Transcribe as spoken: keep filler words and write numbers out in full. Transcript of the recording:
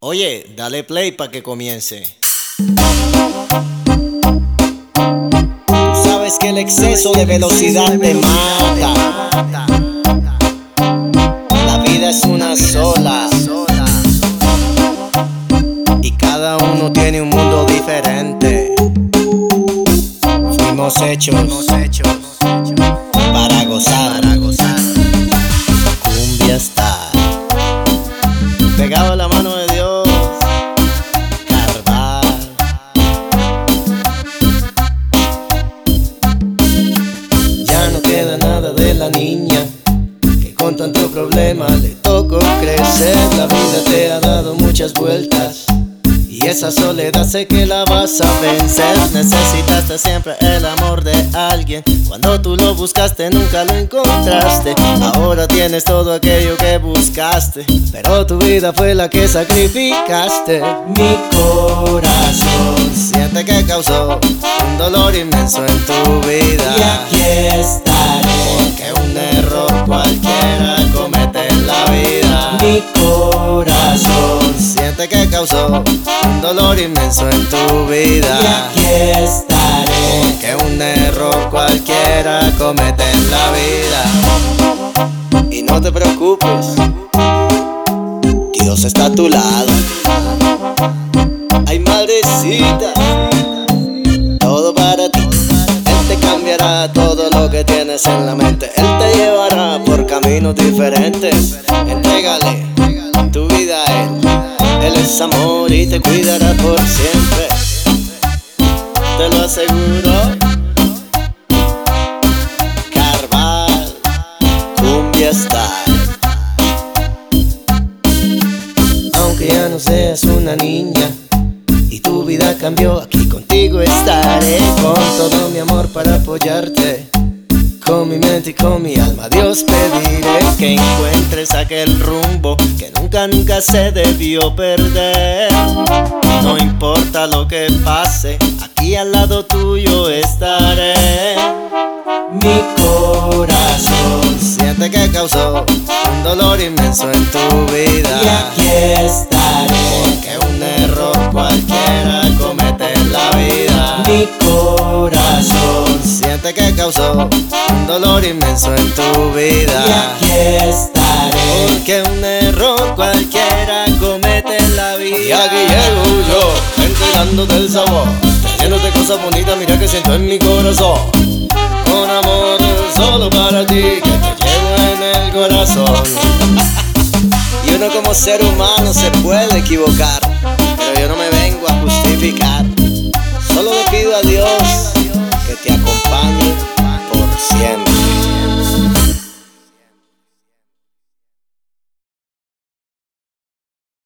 Oye, dale play pa' que comience. Tú sabes que el exceso de velocidad te mata. La vida es una sola y cada uno tiene un mundo diferente. Fuimos hechos para gozar. Cumbia está pegado a la mano de Dios. Carval. Ya no queda nada de la niña que con tanto problema le tocó crecer. La vida te ha dado muchas vueltas y esa soledad sé que la vas a vencer. Necesitaste siempre el amor de alguien. Cuando tú lo buscaste nunca lo encontraste. Ahora tienes todo aquello que buscaste, pero tu vida fue la que sacrificaste. Mi corazón siente que causó un dolor inmenso en tu vida. Y aquí estaré, porque un error cualquiera comete en la vida. Mi corazón siente que causó un dolor inmenso en tu vida. Y aquí estaré, porque un error cualquiera comete en la vida. Y no te preocupes, Dios está a tu lado. Ay, madrecita, todo para ti. Él te cambiará todo lo que tienes en la mente. Él te llevará por caminos diferentes. Entrégale tu vida a Él. Él es amor y te cuidará por siempre, te lo aseguro. Carval, Cumbia Style. Aunque ya no seas una niña y tu vida cambió, aquí contigo estaré con todo mi amor para apoyarte. Con mi mente y con mi alma a Dios pediré que encuentres aquel rumbo que nunca, nunca se debió perder. No importa lo que pase, aquí al lado tuyo estaré. Mi corazón siente que causó un dolor inmenso en tu vida. Y aquí estaré, porque un error cualquiera comete en la vida. Mi corazón siente que causó un dolor inmenso en tu vida. Y aquí estaré, porque un error cualquiera comete en la vida. Y aquí llego yo, entregándote el sabor, trayéndote cosas bonitas, mira que siento en mi corazón. Con amor solo para ti, que te llevo en el corazón. Y uno como ser humano se puede equivocar, pero yo no me vengo a justificar.